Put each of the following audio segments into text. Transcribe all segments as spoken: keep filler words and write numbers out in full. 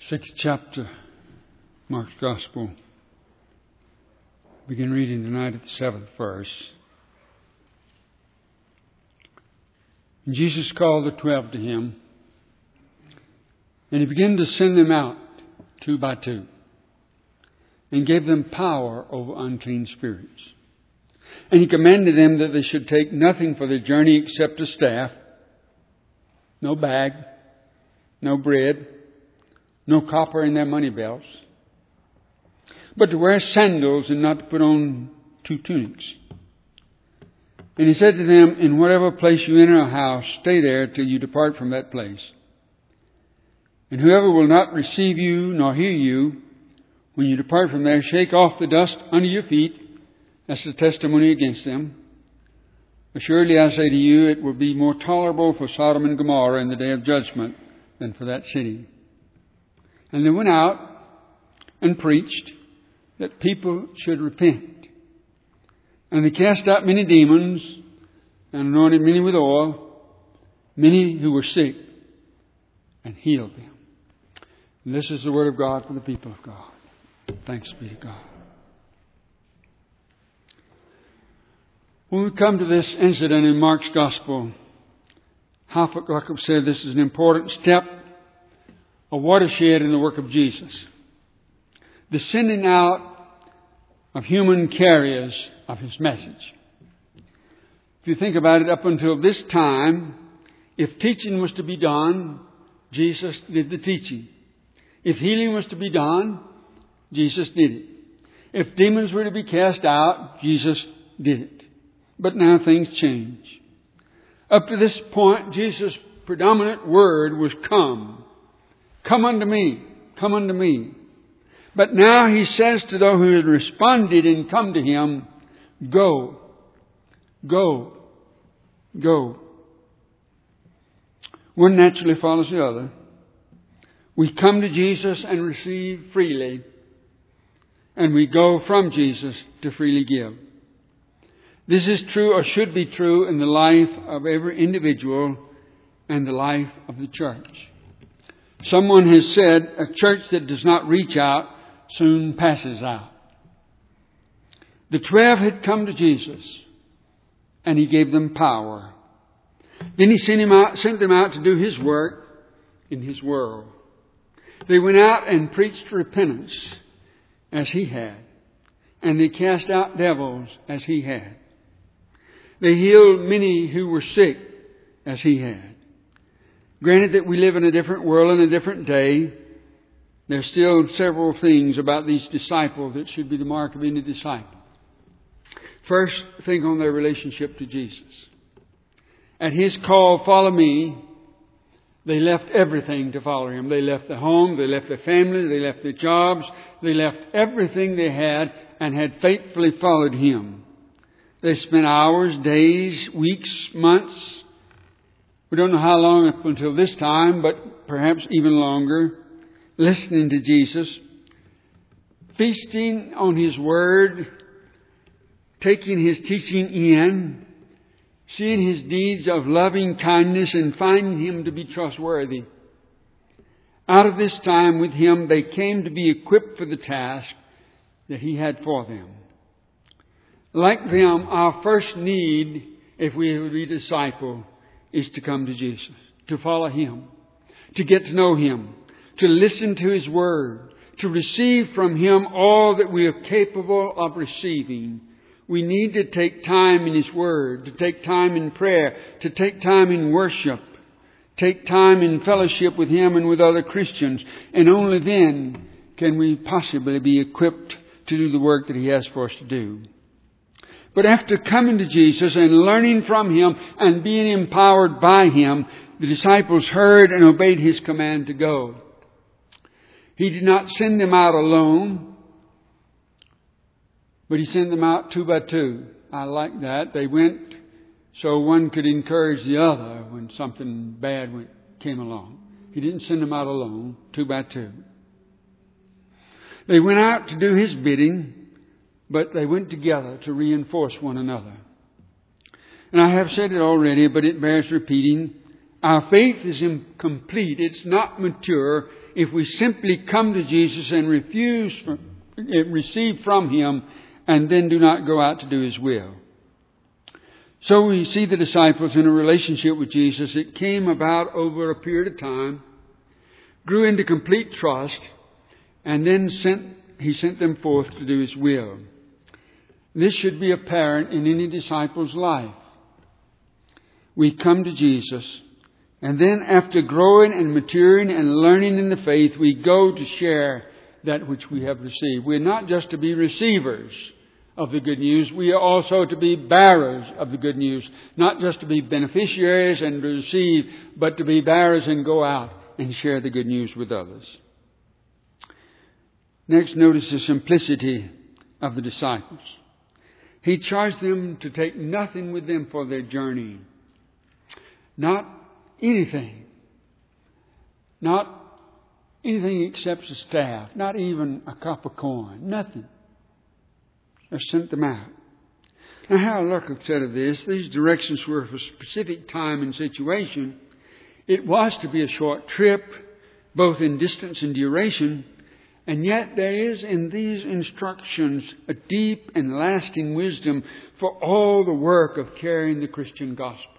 Sixth chapter, Mark's Gospel. Begin reading tonight at the seventh verse. And Jesus called the twelve to him, and he began to send them out two by two, and gave them power over unclean spirits. And he commanded them that they should take nothing for their journey except a staff, no bag, no bread, no copper in their money belts, but to wear sandals and not to put on two tunics. And he said to them, in whatever place you enter a house, stay there till you depart from that place. And whoever will not receive you nor hear you, when you depart from there, shake off the dust under your feet. That's the testimony against them. Assuredly I say to you, it will be more tolerable for Sodom and Gomorrah in the day of judgment than for that city. And they went out and preached that people should repent. And they cast out many demons and anointed many with oil, many who were sick, and healed them. And this is the word of God for the people of God. Thanks be to God. When we come to this incident in Mark's Gospel, Habakkuk said this is an important step, a watershed in the work of Jesus. The sending out of human carriers of His message. If you think about it, up until this time, if teaching was to be done, Jesus did the teaching. If healing was to be done, Jesus did it. If demons were to be cast out, Jesus did it. But now things change. Up to this point, Jesus' predominant word was come. Come unto me. Come unto me. But now He says to those who had responded and come to Him, go. Go. Go. One naturally follows the other. We come to Jesus and receive freely. And we go from Jesus to freely give. This is true, or should be true, in the life of every individual and the life of the church. Someone has said, a church that does not reach out soon passes out. The twelve had come to Jesus, and He gave them power. Then He sent, him out, sent them out to do His work in His world. They went out and preached repentance as He had, and they cast out devils as He had. They healed many who were sick as He had. Granted that we live in a different world and a different day, there's still several things about these disciples that should be the mark of any disciple. First, think on their relationship to Jesus. At His call, follow me, they left everything to follow Him. They left their home, they left their family, they left their jobs, they left everything they had and had faithfully followed Him. They spent hours, days, weeks, months. We don't know how long up until this time, but perhaps even longer, listening to Jesus, feasting on His Word, taking His teaching in, seeing His deeds of loving kindness and finding Him to be trustworthy. Out of this time with Him, they came to be equipped for the task that He had for them. Like them, our first need, if we would be a disciple, is to come to Jesus, to follow Him, to get to know Him, to listen to His Word, to receive from Him all that we are capable of receiving. We need to take time in His Word, to take time in prayer, to take time in worship, take time in fellowship with Him and with other Christians. And only then can we possibly be equipped to do the work that He has for us to do. But after coming to Jesus and learning from Him and being empowered by Him, the disciples heard and obeyed His command to go. He did not send them out alone, but He sent them out two by two. I like that. They went so one could encourage the other when something bad went, came along. He didn't send them out alone, two by two. They went out to do His bidding, but they went together to reinforce one another. And I have said it already, but it bears repeating. Our faith is incomplete. It's not mature. if we simply come to Jesus and refuse from, receive from Him and then do not go out to do His will. So we see the disciples in a relationship with Jesus. It came about over a period of time, grew into complete trust, and then sent, He sent them forth to do His will. This should be apparent in any disciple's life. We come to Jesus, and then after growing and maturing and learning in the faith, we go to share that which we have received. We're not just to be receivers of the good news. We are also to be bearers of the good news. Not just to be beneficiaries and to receive, but to be bearers and go out and share the good news with others. Next, notice the simplicity of the disciples. He charged them to take nothing with them for their journey. Not anything. Not anything except a staff. Not even a copper coin. Nothing. Just sent them out. Now, Harold Luckham said of this, these directions were for a specific time and situation. It was to be a short trip, both in distance and duration, and yet there is in these instructions a deep and lasting wisdom for all the work of carrying the Christian gospel.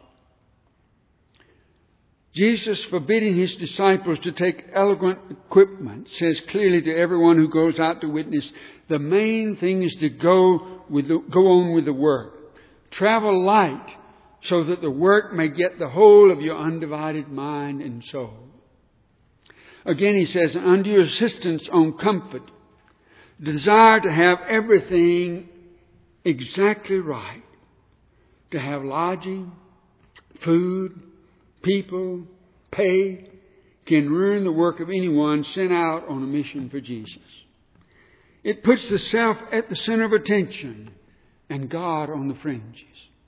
Jesus, forbidding His disciples to take eloquent equipment, says clearly to everyone who goes out to witness, the main thing is to go with the, go on with the work. Travel light so that the work may get the whole of your undivided mind and soul. Again, He says, under your assistance on comfort, desire to have everything exactly right. To have lodging, food, people, pay, can ruin the work of anyone sent out on a mission for Jesus. It puts the self at the center of attention and God on the fringes.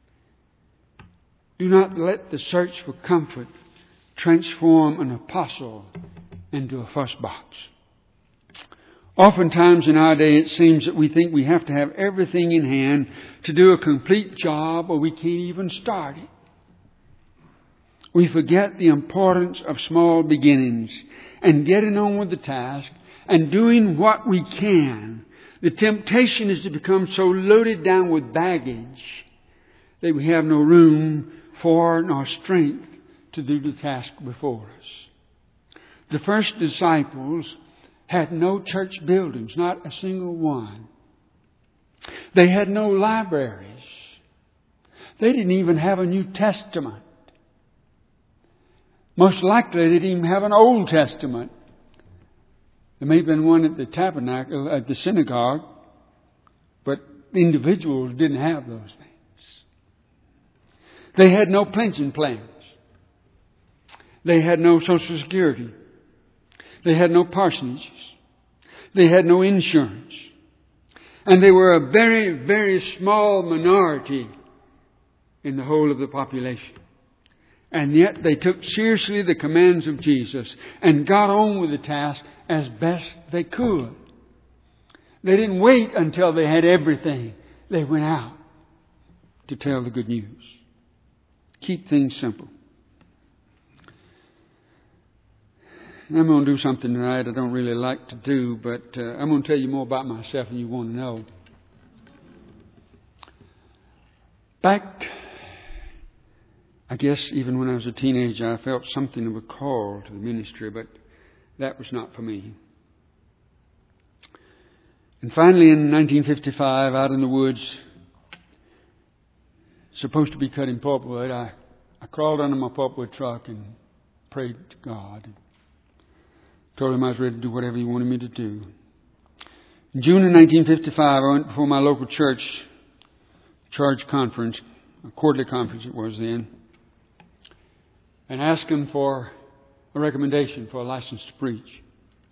Do not let the search for comfort transform an apostle into a fuss box. Oftentimes in our day it seems that we think we have to have everything in hand to do a complete job, or we can't even start it. We forget the importance of small beginnings and getting on with the task and doing what we can. The temptation is to become so loaded down with baggage that we have no room for nor strength to do the task before us. The first disciples had no church buildings, not a single one. They had no libraries. They didn't even have a New Testament. Most likely they didn't even have an Old Testament. There may have been one at the tabernacle, at the synagogue, but individuals didn't have those things. They had no pension plans. They had no Social Security. They had no parsonages. They had no insurance. And they were a very, very small minority in the whole of the population. And yet they took seriously the commands of Jesus and got on with the task as best they could. They didn't wait until they had everything. They went out to tell the good news. Keep things simple. I'm going to do something tonight I don't really like to do, but uh, I'm going to tell you more about myself than you want to know. Back, I guess even when I was a teenager, I felt something of a call to the ministry, but that was not for me. And finally in nineteen fifty-five, out in the woods, supposed to be cutting pulpwood, I, I crawled under my pulpwood truck and prayed to God. Told Him I was ready to do whatever He wanted me to do. In June of nineteen fifty-five, I went before my local church charge conference, a quarterly conference it was then, and asked Him for a recommendation for a license to preach.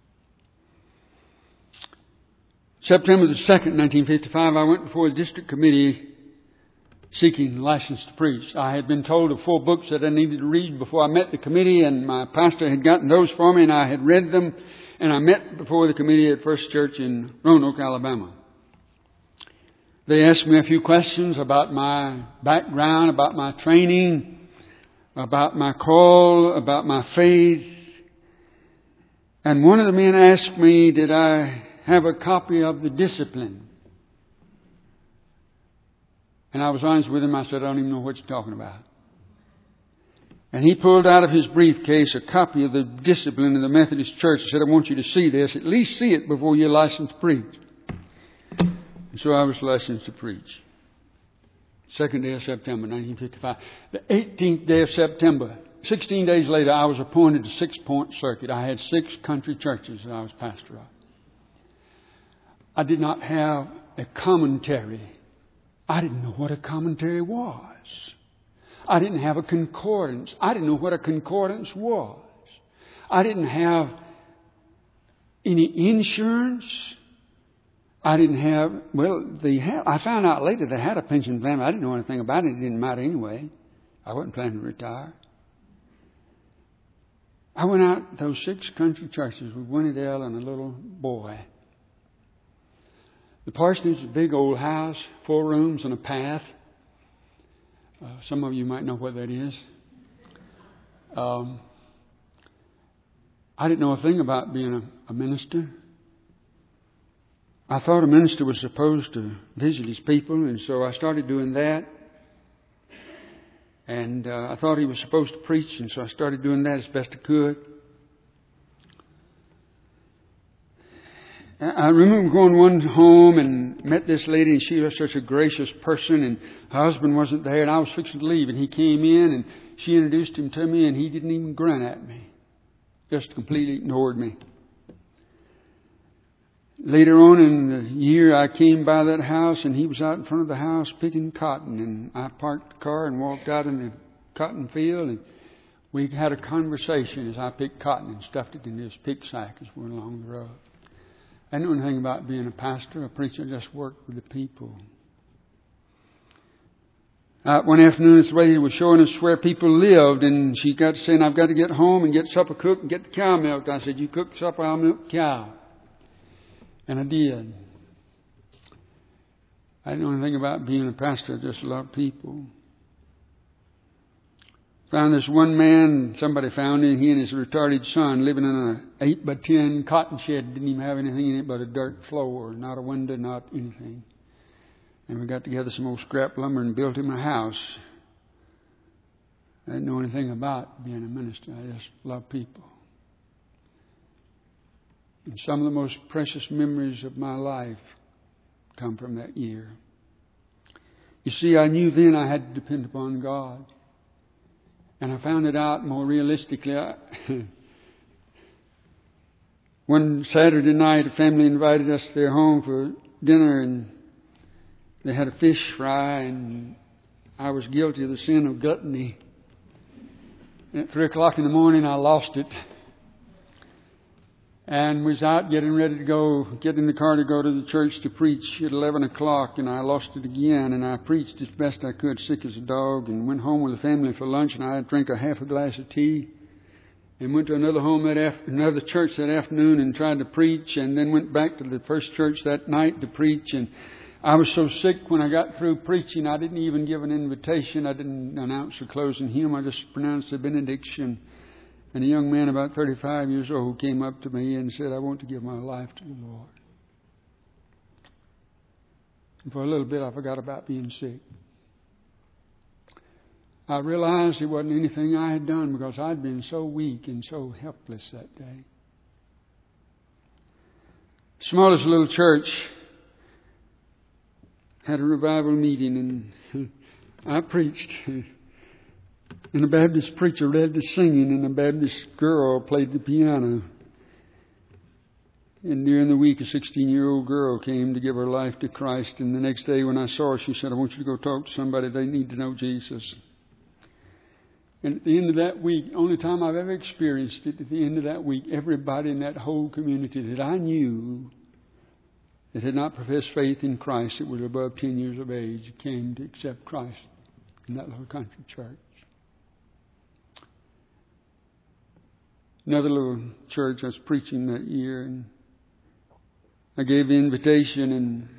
September the second, nineteen fifty-five, I went before the district committee seeking license to preach. I had been told of four books that I needed to read before I met the committee, and my pastor had gotten those for me, and I had read them, and I met before the committee at First Church in Roanoke, Alabama. They asked me a few questions about my background, about my training, about my call, about my faith. And one of the men asked me, did I have a copy of the Discipline? And I was honest with him. I said, I don't even know what you're talking about. And he pulled out of his briefcase a copy of the Discipline of the Methodist Church. He said, I want you to see this. At least see it before you're licensed to preach. And so I was licensed to preach. Second day of September, nineteen fifty-five. The eighteenth day of September, sixteen days later, I was appointed to Six Point Circuit. I had six country churches that I was pastor of. I did not have a commentary. I didn't know what a commentary was. I didn't have a concordance. I didn't know what a concordance was. I didn't have any insurance. I didn't have, well, they had, I found out later they had a pension plan. I didn't know anything about it. It didn't matter anyway. I wasn't planning to retire. I went out those six country churches with Winnie Dale and a little boy. The parsonage is a big old house, four rooms and a path. Uh, some of you might know what that is. Um, I didn't know a thing about being a, a minister. I thought a minister was supposed to visit his people, and so I started doing that. And uh, I thought he was supposed to preach, and so I started doing that as best I could. I remember going one home and met this lady, and she was such a gracious person, and her husband wasn't there, and I was fixing to leave, and he came in, and she introduced him to me, and he didn't even grin at me. Just completely ignored me. Later on in the year, I came by that house, and he was out in front of the house picking cotton, and I parked the car and walked out in the cotton field, and we had a conversation as I picked cotton and stuffed it in his pick sack as we went along the road. I didn't know anything about being a pastor, a preacher. I just worked with the people. Uh, one afternoon, this lady was showing us where people lived, and she got to saying, I've got to get home and get supper cooked and get the cow milked. I said, you cook supper, I'll milk the cow. And I did. I didn't know anything about being a pastor. I just loved people. Found this one man, somebody found him, he and his retarded son living in an eight by ten cotton shed. Didn't even have anything in it but a dirt floor, not a window, not anything. And we got together some old scrap lumber and built him a house. I didn't know anything about being a minister. I just loved people. And some of the most precious memories of my life come from that year. You see, I knew then I had to depend upon God. And I found it out more realistically. One Saturday night, a family invited us to their home for dinner, and they had a fish fry, and I was guilty of the sin of gluttony. And at three o'clock in the morning, I lost it. And was out getting ready to go, get in the car to go to the church to preach at eleven o'clock, and I lost it again. And I preached as best I could, sick as a dog, and went home with the family for lunch, and I drank a half a glass of tea, and went to another home that af- another church that afternoon and tried to preach, and then went back to the first church that night to preach. And I was so sick when I got through preaching, I didn't even give an invitation. I didn't announce the closing hymn. I just pronounced the benediction. And a young man about thirty-five years old came up to me and said, I want to give my life to the Lord. And for a little bit, I forgot about being sick. I realized it wasn't anything I had done because I'd been so weak and so helpless that day. Smallest little church had a revival meeting, and I preached. And a Baptist preacher led the singing, and a Baptist girl played the piano. And during the week, a sixteen-year-old girl came to give her life to Christ. And the next day when I saw her, she said, I want you to go talk to somebody. They need to know Jesus. And at the end of that week, only time I've ever experienced it, at the end of that week, everybody in that whole community that I knew that had not professed faith in Christ, that was above ten years of age, came to accept Christ in that little country church. Another little church I was preaching that year, and I gave the invitation, and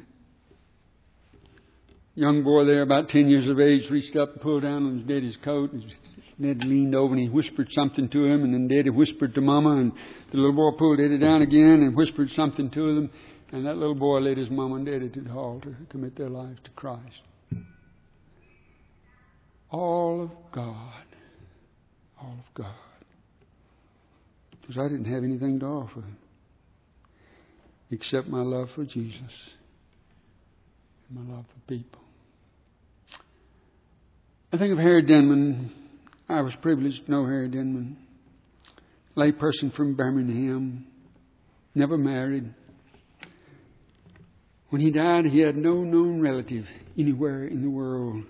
a young boy there about ten years of age reached up and pulled down on his daddy's coat and Ned leaned over and he whispered something to him, and then Daddy whispered to Mama, and the little boy pulled Daddy down again and whispered something to them, and that little boy led his Mama and Daddy to the altar to commit their lives to Christ. All of God. All of God. Because I didn't have anything to offer except my love for Jesus and my love for people. I think of Harry Denman. I was privileged to know Harry Denman. Lay person from Birmingham. Never married. When he died, he had no known relative anywhere in the world.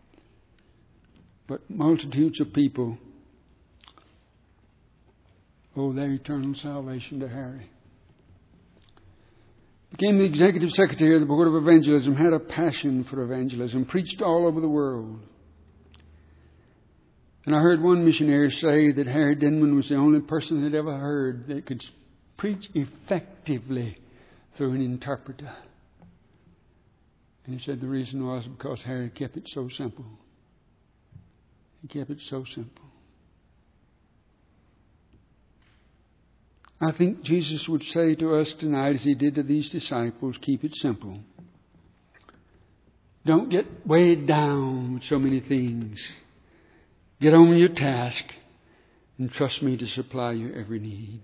But multitudes of people owe their eternal salvation to Harry. Became the executive secretary of the Board of Evangelism, had a passion for evangelism, preached all over the world. And I heard one missionary say that Harry Denman was the only person that ever heard that could preach effectively through an interpreter. And he said the reason was because Harry kept it so simple. He kept it so simple. I think Jesus would say to us tonight, as he did to these disciples, keep it simple. Don't get weighed down with so many things. Get on with your task and trust me to supply your every need.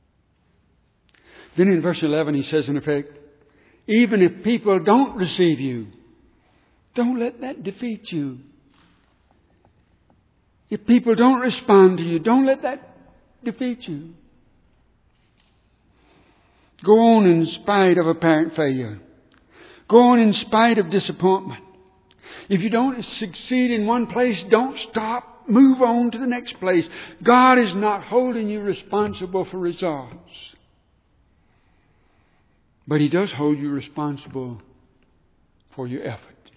Then in verse eleven he says in effect, even if people don't receive you, don't let that defeat you. If people don't respond to you, don't let that defeat you. Go on in spite of apparent failure. Go on in spite of disappointment. If you don't succeed in one place, don't stop. Move on to the next place. God is not holding you responsible for results. But He does hold you responsible for your effort.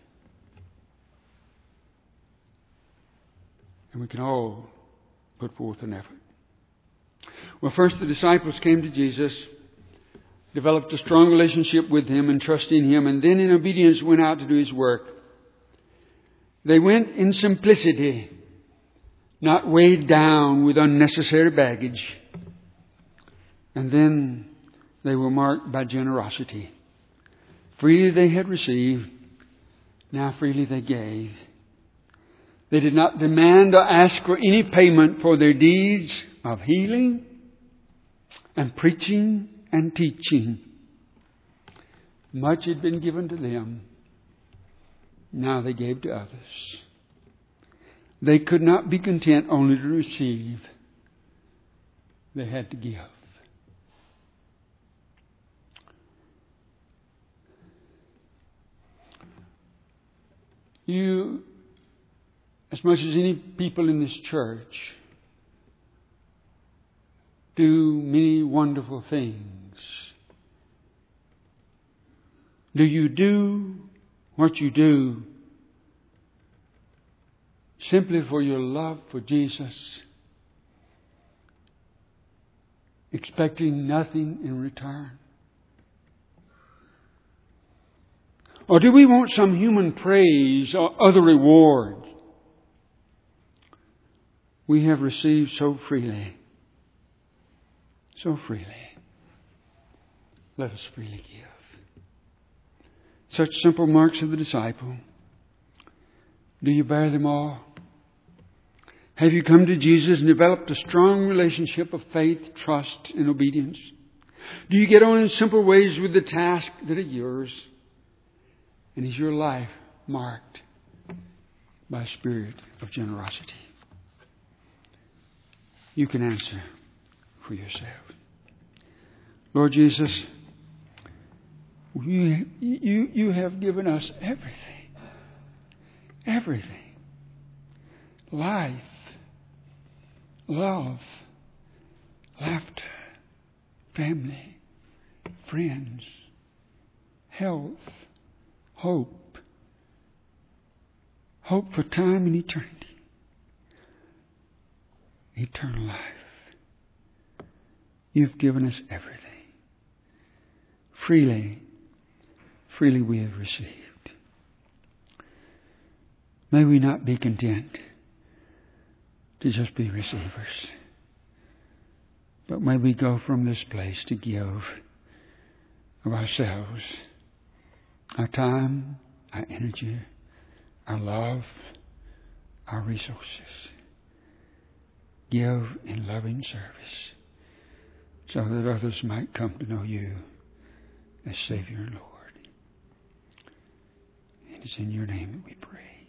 And we can all put forth an effort. Well, first the disciples came to Jesus, developed a strong relationship with Him and trust in Him, and then in obedience went out to do His work. They went in simplicity, not weighed down with unnecessary baggage. And then they were marked by generosity. Freely they had received, now freely they gave. They did not demand or ask for any payment for their deeds of healing and preaching and teaching. Much had been given to them. Now they gave to others. They could not be content only to receive. They had to give. You, as much as any people in this church, do many wonderful things. Do you do what you do simply for your love for Jesus, expecting nothing in return? Or do we want some human praise or other reward? We have received so freely. So freely. Let us freely give. Such simple marks of the disciple. Do you bear them all? Have you come to Jesus and developed a strong relationship of faith, trust, and obedience? Do you get on in simple ways with the task that are yours? And is your life marked by a spirit of generosity? You can answer for yourself. Lord Jesus, you, you, you have given us everything. Everything. Life, love, laughter, family, friends, health, hope. Hope for time and eternity. Eternal life. You've given us everything. Freely, freely we have received. May we not be content to just be receivers. But may we go from this place to give of ourselves, our time, our energy, our love, our resources. Give in loving service so that others might come to know you as Savior and Lord. And it's in your name that we pray.